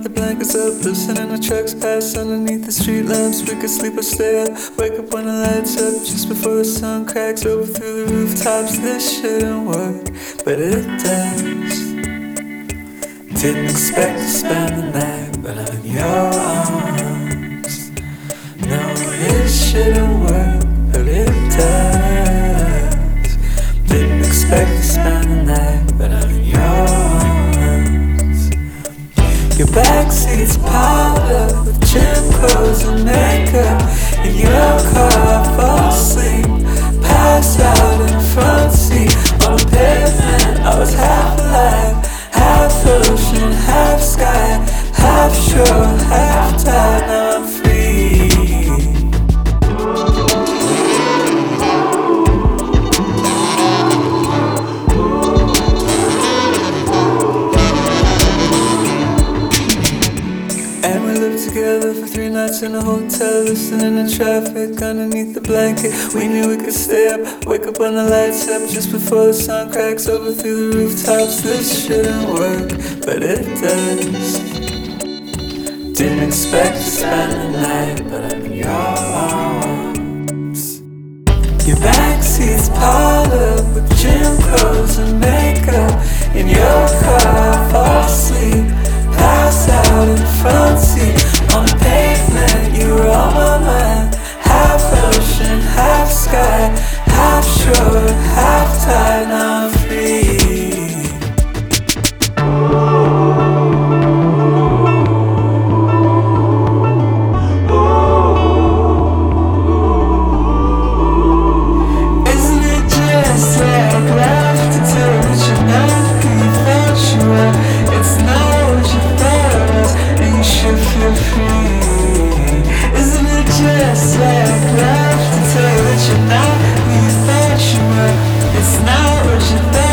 the blankets up, listening to tracks pass underneath the street lamps. We could sleep or stay up, wake up when the lights up, just before the sun cracks over through the rooftops. This shouldn't work, but it does. Didn't expect to spend the night, but I'm in your arms. No, it shouldn't work, but it does. Didn't expect to spend the night, but I'm in your arms. Your backseat's piled up with gym clothes and makeup. In your car I fall asleep, pass out in the front seat. On the pavement I was half alive, half ocean, half sky, half shore, half tide. Now I'm free. And we lived together for 3 nights in a hotel, listening to traffic underneath the blanket. We knew we could stay up, wake up when the lights up, just before the sun cracks over through the rooftops. This shouldn't work, but it does. Didn't expect to spend the night, but I'm in your arms. Your backseat's piled up with gym clothes and makeup. In your car I fall asleep, pass out in the front seat. On the pavement, you were on my mind. Half ocean, half sky, half shore, half tide. Now I'm free. Isn't it just like life to tell that you're not who you thought you were? It's not what you thought it was, and you should feel free. Isn't it just like life to tell you that you're not who you thought you were? It's not what you thought